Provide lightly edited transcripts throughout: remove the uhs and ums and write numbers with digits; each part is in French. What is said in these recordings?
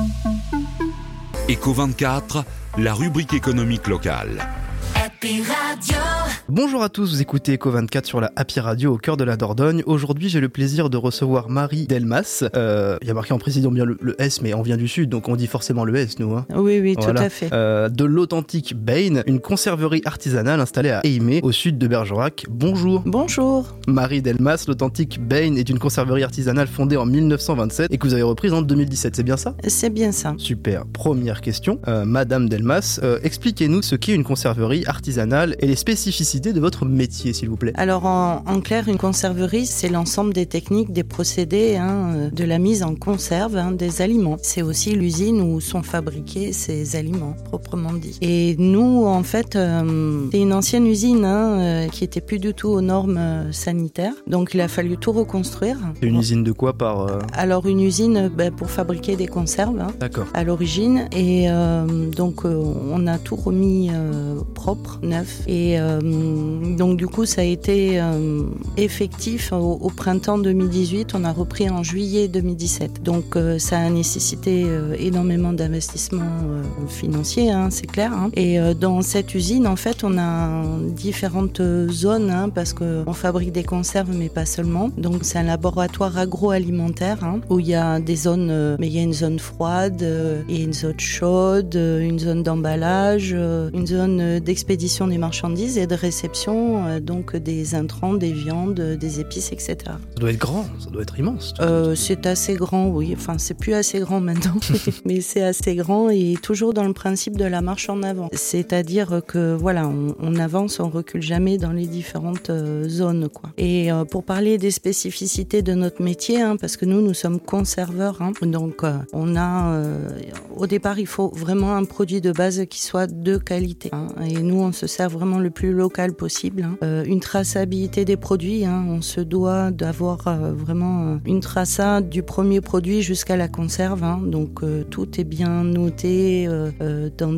Eco24, la rubrique économique locale. Happy Radio. Bonjour à tous, vous écoutez Eco24 sur la Happy Radio au cœur de la Dordogne. Aujourd'hui, j'ai le plaisir de recevoir Marie Delmas. Il y a marqué en président bien le S, mais on vient du Sud, donc on dit forcément le S, nous. Hein. Oui, voilà. Tout à fait. De l'Authentique Bain, une conserverie artisanale installée à Eymet, au sud de Bergerac. Bonjour. Bonjour. Marie Delmas, l'Authentique Bain est une conserverie artisanale fondée en 1927 et que vous avez reprise en 2017, c'est bien ça ? C'est bien ça. Super. Première question. Madame Delmas, expliquez-nous ce qu'est une conserverie artisanale et les spécificités de votre métier, s'il vous plaît. Alors, en clair, une conserverie, c'est l'ensemble des techniques, des procédés, de la mise en conserve des aliments. C'est aussi l'usine où sont fabriqués ces aliments, proprement dit. Et nous, en fait, c'est une ancienne usine qui était plus du tout aux normes sanitaires. Donc, il a fallu tout reconstruire. C'est une usine de quoi par... Alors, une usine pour fabriquer des conserves. D'accord. À l'origine. Et donc, on a tout remis propre, neuf. Et donc du coup ça a été effectif au printemps 2018, on a repris en juillet 2017. Donc ça a nécessité énormément d'investissements financiers, c'est clair. Et dans cette usine en fait on a différentes zones parce qu'on fabrique des conserves mais pas seulement. Donc c'est un laboratoire agroalimentaire où il y a des zones, mais il y a une zone froide et une zone chaude, une zone d'emballage, une zone d'expédition des marchandises et de réception donc des intrants, des viandes, des épices, etc. Ça doit être grand, ça doit être immense. C'est assez grand, oui. Enfin, c'est plus assez grand maintenant, mais c'est assez grand et toujours dans le principe de la marche en avant. C'est-à-dire que voilà, on avance, on recule jamais dans les différentes zones, quoi. Et pour parler des spécificités de notre métier, parce que nous sommes conserveurs, donc on a au départ il faut vraiment un produit de base qui soit de qualité. Et nous on se sert vraiment le plus local possible. Une traçabilité des produits, on se doit d'avoir vraiment une traçade du premier produit jusqu'à la conserve, donc tout est bien noté dans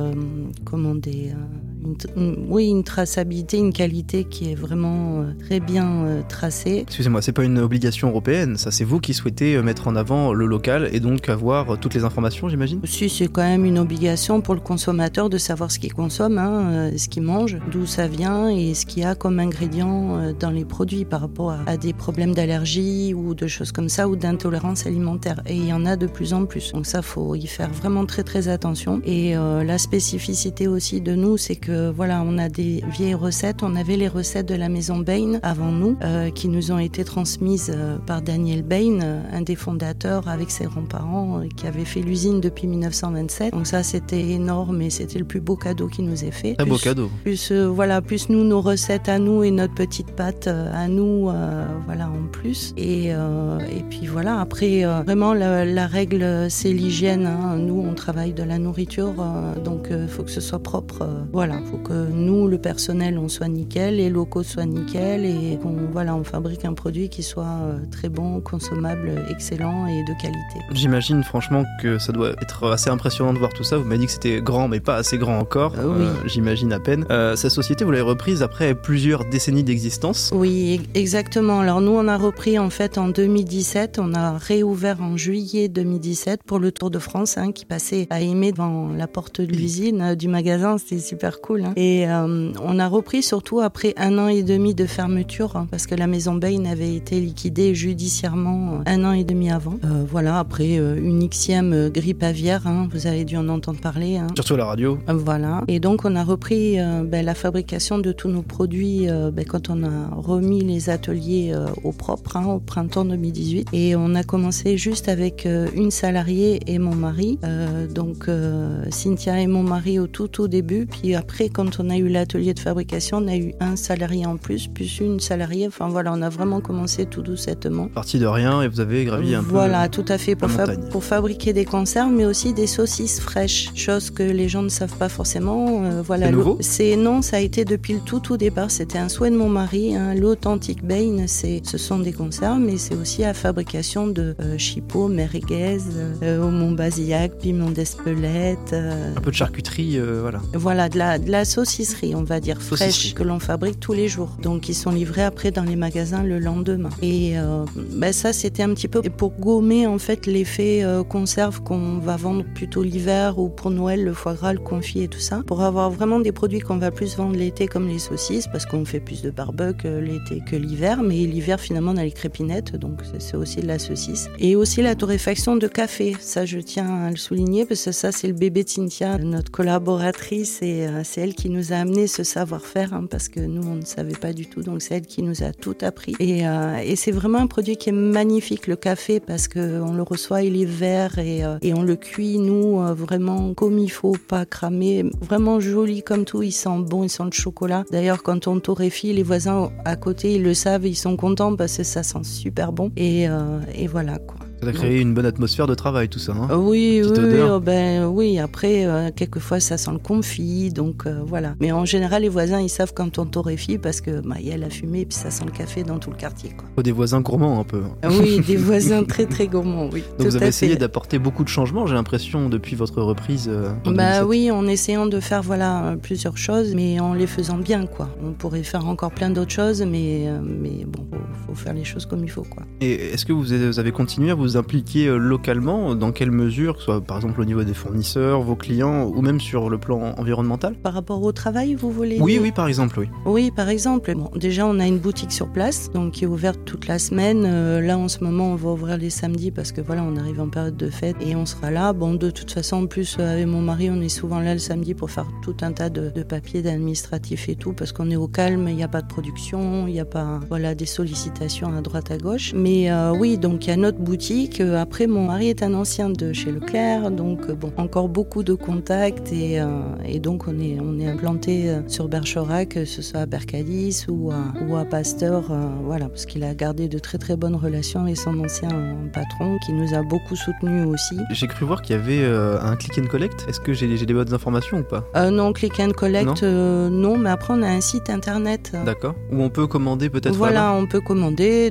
une traçabilité, une qualité qui est vraiment très bien tracée. Excusez-moi, c'est pas une obligation européenne, ça c'est vous qui souhaitez mettre en avant le local et donc avoir toutes les informations, j'imagine ? Si, c'est quand même une obligation pour le consommateur de savoir ce qu'il consomme, ce qu'il mange, d'où ça vient et ce qu'il y a comme ingrédients dans les produits par rapport à des problèmes d'allergie ou de choses comme ça ou d'intolérance alimentaire. Et il y en a de plus en plus. Donc ça, faut y faire vraiment très très attention. Et la spécificité aussi de nous, c'est que voilà, on a des vieilles recettes. On avait les recettes de la maison Bain avant nous, qui nous ont été transmises par Daniel Bain, un des fondateurs avec ses grands-parents qui avait fait l'usine depuis 1927. Donc ça, c'était énorme et c'était le plus beau cadeau qui nous ait fait. Très beau cadeau. Plus nous, nos recettes à nous et notre petite pâte à nous, voilà, en plus. Et puis voilà, après, vraiment, la règle, c'est l'hygiène. Nous, on travaille de la nourriture, donc il faut que ce soit propre. Voilà, il faut que nous, le personnel, on soit nickel, les locaux soient nickel et on fabrique un produit qui soit très bon, consommable, excellent et de qualité. J'imagine franchement que ça doit être assez impressionnant de voir tout ça. Vous m'avez dit que c'était grand, mais pas assez grand encore. Oui. J'imagine à peine. Cette société, vous l'avez reprise après plusieurs décennies d'existence. Oui, exactement. Alors nous, on a repris en fait en 2017. On a réouvert en juillet 2017 pour le Tour de France qui passait à Eymet devant la porte de l'usine du magasin. C'était super cool. Et on a repris surtout après 1 an et demi de fermeture parce que la maison Bain avait été liquidée judiciairement 1 an et demi avant. Voilà, après une Xème grippe aviaire, vous avez dû en entendre parler. Surtout à la radio. Voilà. Et donc on a repris la fabrication de tous nos produits quand on a remis les ateliers au propre au printemps 2018. Et on a commencé juste avec une salariée et mon mari. Donc Cynthia et mon mari au tout début. Puis après, quand on a eu l'atelier de fabrication, on a eu un salarié en plus une salariée. Enfin voilà, on a vraiment commencé tout doucettement. Parti de rien et vous avez gravi un peu. Voilà, tout à fait. Pour fabriquer des conserves, mais aussi des saucisses fraîches. Chose que les gens ne savent pas forcément. Voilà. C'est nouveau ? Non, ça a été depuis le tout départ. C'était un souhait de mon mari. L'Authentique Bain, ce sont des conserves, mais c'est aussi la fabrication de chipots, merguez, aumont basillac, piment d'Espelette. Un peu de charcuterie, voilà. Voilà, de de la saucisserie, on va dire, fraîche, que l'on fabrique tous les jours. Donc ils sont livrés après dans les magasins le lendemain. Et ça, c'était un petit peu pour gommer en fait l'effet conserve qu'on va vendre plutôt l'hiver ou pour Noël, le foie gras, le confit et tout ça. Pour avoir vraiment des produits qu'on va plus vendre l'été comme les saucisses, parce qu'on fait plus de barbecue l'été que l'hiver. Mais l'hiver, finalement, on a les crépinettes, donc c'est aussi de la saucisse. Et aussi la torréfaction de café. Ça, je tiens à le souligner, parce que ça, c'est le bébé de Cynthia, notre collaboratrice, et c'est elle qui nous a amené ce savoir-faire, parce que nous, on ne savait pas du tout, donc c'est elle qui nous a tout appris. Et c'est vraiment un produit qui est magnifique, le café, parce qu'on le reçoit, il est vert, et on le cuit, nous, vraiment comme il faut, pas cramé, vraiment joli comme tout, il sent bon, il sent le chocolat. D'ailleurs, quand on torréfie, les voisins à côté, ils le savent, ils sont contents, parce que ça sent super bon, et voilà, quoi. Ça a créé une bonne atmosphère de travail, tout ça. Hein, oui, oui. Après, quelquefois, ça sent le confit, donc voilà. Mais en général, les voisins, ils savent quand on torréfie parce que y a la fumée et puis ça sent le café dans tout le quartier, quoi. Des voisins gourmands, un peu. Oui, des voisins très très gourmands, oui. Donc vous avez essayé d'apporter beaucoup de changements, j'ai l'impression, depuis votre reprise. Oui, en essayant de faire plusieurs choses, mais en les faisant bien, quoi. On pourrait faire encore plein d'autres choses, mais bon, faut faire les choses comme il faut, quoi. Et est-ce que vous avez continué à vous impliquer localement, dans quelle mesure, que ce soit par exemple au niveau des fournisseurs, vos clients, ou même sur le plan environnemental? Par rapport au travail, vous voulez Oui, dire? oui, par exemple, oui. Oui, par exemple. Bon, déjà, on a une boutique sur place, donc qui est ouverte toute la semaine. Là, en ce moment, on va ouvrir les samedis parce que voilà, on arrive en période de fête et on sera là. Bon, de toute façon, en plus, avec mon mari, on est souvent là le samedi pour faire tout un tas de papiers, d'administratifs et tout, parce qu'on est au calme, il n'y a pas de production, il n'y a pas des sollicitations à droite à gauche. Mais oui, donc il y a notre boutique. Après, mon mari est un ancien de chez Leclerc, donc encore beaucoup de contacts et donc on est implanté sur Bergerac, que ce soit à Bercadis ou à Pasteur, parce qu'il a gardé de très très bonnes relations avec son ancien patron qui nous a beaucoup soutenus aussi. J'ai cru voir qu'il y avait un click and collect. Est-ce que j'ai des bonnes informations ou pas? Non, click and collect, non, mais après on a un site internet. D'accord. Où on peut commander peut-être. Voilà, on peut commander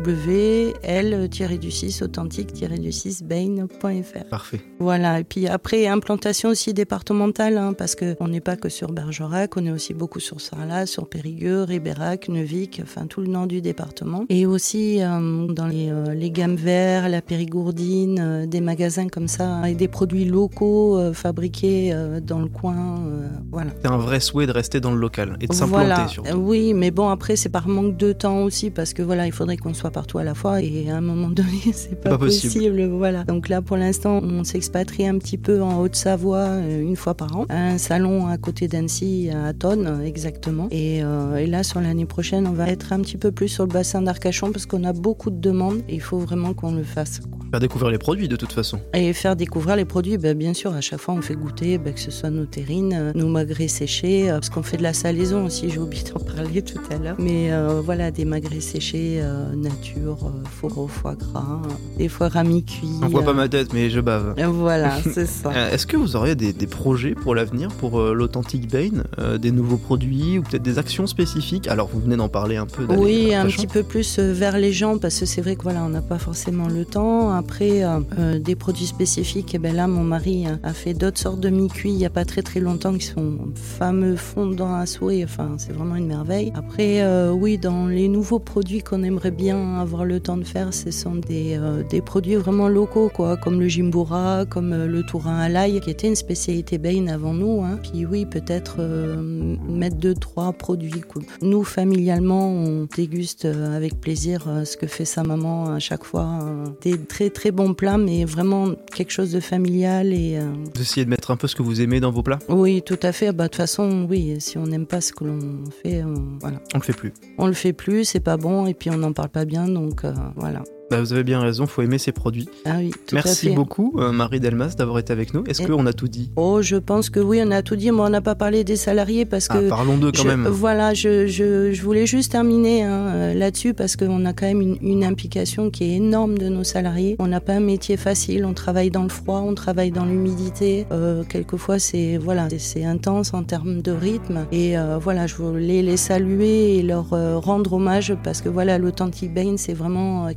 www.l-authentique-bain.fr. Parfait. Voilà, et puis après, implantation aussi départementale, parce qu'on n'est pas que sur Bergerac, on est aussi beaucoup sur Sarlat, sur Périgueux, Ribérac, Neuvic, enfin tout le nord du département. Et aussi dans les gammes verts, la Périgourdine, des magasins comme ça, avec des produits locaux fabriqués dans le coin, voilà. C'est un vrai souhait de rester dans le local et de s'implanter surtout. Oui, mais bon, après, c'est par manque de temps aussi, parce que il faudrait qu'on soit partout à la fois, et à un moment donné, c'est pas possible. Voilà. Donc là, pour l'instant, on s'expatrie un petit peu en Haute-Savoie une fois par an. Un salon à côté d'Annecy, à Tonne, exactement. Et là, sur l'année prochaine, on va être un petit peu plus sur le bassin d'Arcachon parce qu'on a beaucoup de demandes et il faut vraiment qu'on le fasse, quoi. Faire découvrir les produits de toute façon. Et faire découvrir les produits, bien sûr, à chaque fois on fait goûter, que ce soit nos terrines, nos magrets séchés, parce qu'on fait de la salaison aussi, j'ai oublié d'en parler tout à l'heure. Mais des magrets séchés, nature, four au foie gras, des fois ramis cuits. On voit pas ma tête, mais je bave. Voilà, c'est ça. Est-ce que vous auriez des projets pour l'avenir, pour l'Authentique Bain, des nouveaux produits ou peut-être des actions spécifiques? Alors vous venez d'en parler un peu. Oui, un petit peu plus vers les gens, parce que c'est vrai que on n'a pas forcément le temps. Après, des produits spécifiques, là mon mari a fait d'autres sortes de mi-cuits il n'y a pas très très longtemps qui sont fameux fondants à souhait, enfin c'est vraiment une merveille. Après, oui, dans les nouveaux produits qu'on aimerait bien avoir le temps de faire, ce sont des produits vraiment locaux, quoi, comme le Jimbura, comme le tourin à l'ail, qui était une spécialité Bain avant nous. Puis oui, peut-être mettre 2-3 produits, quoi. Nous, familialement, on déguste avec plaisir ce que fait sa maman à chaque fois. Des très très bons plats, mais vraiment quelque chose de familial. Et vous essayez de mettre un peu ce que vous aimez dans vos plats? Oui, tout à fait. De toute façon, oui, si on n'aime pas ce que l'on fait, voilà. On le fait plus. On le fait plus, c'est pas bon, et puis on n'en parle pas bien, donc voilà. Vous avez bien raison, faut aimer ces produits. Ah oui, tout Merci à fait. Marie Marie Delmas, d'avoir été avec nous. Est-ce qu'on a tout dit? Je pense que oui, on a tout dit, mais on n'a pas parlé des salariés parce que... parlons d'eux quand même. Voilà, je voulais juste terminer là-dessus parce qu'on a quand même une implication qui est énorme de nos salariés. On n'a pas un métier facile, on travaille dans le froid, on travaille dans l'humidité. Quelquefois, c'est intense en termes de rythme. Et je voulais les saluer et leur rendre hommage parce que l'Authentique Bain, c'est vraiment quelque chose qui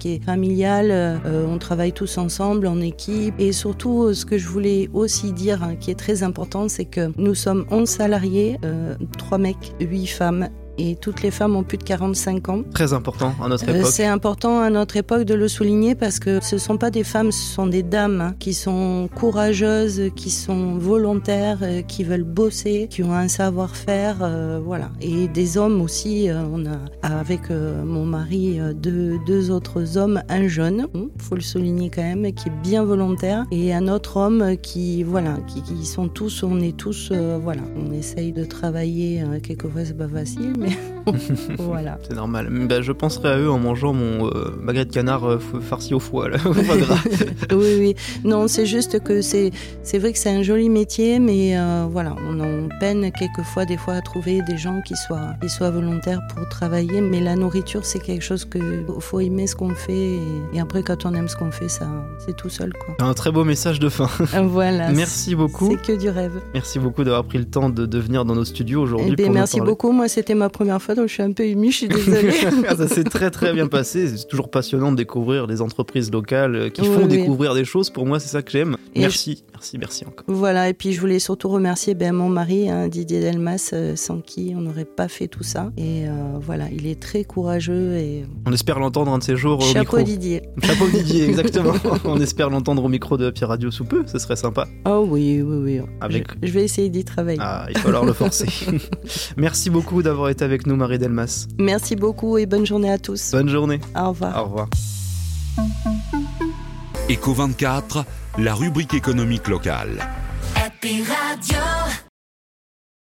qui est familial. On travaille tous ensemble, en équipe. Et surtout, ce que je voulais aussi dire, qui est très important, c'est que nous sommes 11 salariés, 3 mecs, 8 femmes. Et toutes les femmes ont plus de 45 ans. Très important à notre époque. C'est important à notre époque de le souligner parce que ce ne sont pas des femmes, ce sont des dames qui sont courageuses, qui sont volontaires, qui veulent bosser, qui ont un savoir-faire, voilà. Et des hommes aussi, on a avec mon mari deux autres hommes, un jeune, faut le souligner quand même, qui est bien volontaire, et un autre homme qui sont tous, on est tous, voilà. On essaye de travailler, quelquefois c'est pas facile, mais voilà. C'est normal. Je penserai à eux en mangeant mon magret de canard farci au foie, là, au foie gras. Oui. Non, c'est juste que c'est vrai que c'est un joli métier, mais voilà, on peine quelquefois, des fois, à trouver des gens qui soient volontaires pour travailler. Mais la nourriture, c'est quelque chose que faut aimer ce qu'on fait, et après, quand on aime ce qu'on fait, ça, c'est tout seul, quoi. Un très beau message de fin. Voilà. Merci beaucoup. C'est que du rêve. Merci beaucoup d'avoir pris le temps de venir dans nos studios aujourd'hui. Merci beaucoup. Moi, c'était ma première fois, donc je suis un peu émue, je suis désolée. Ça s'est très très bien passé. C'est toujours passionnant de découvrir des entreprises locales qui font découvrir des choses. Pour moi, c'est ça que j'aime. Merci encore. Voilà, et puis je voulais surtout remercier mon mari, Didier Delmas, sans qui on n'aurait pas fait tout ça. Et voilà, il est très courageux. Et on espère l'entendre un de ces jours au micro. Chapeau Didier. Chapeau Didier, exactement. On espère l'entendre au micro de Happy Radio sous peu, ce serait sympa. Oh oui. Je vais essayer d'y travailler. Ah, il va falloir le forcer. Merci beaucoup d'avoir été avec nous, Marie Delmas. Merci beaucoup et bonne journée à tous. Bonne journée. Au revoir. Au revoir. Éco24, la rubrique économique locale. Happy Radio.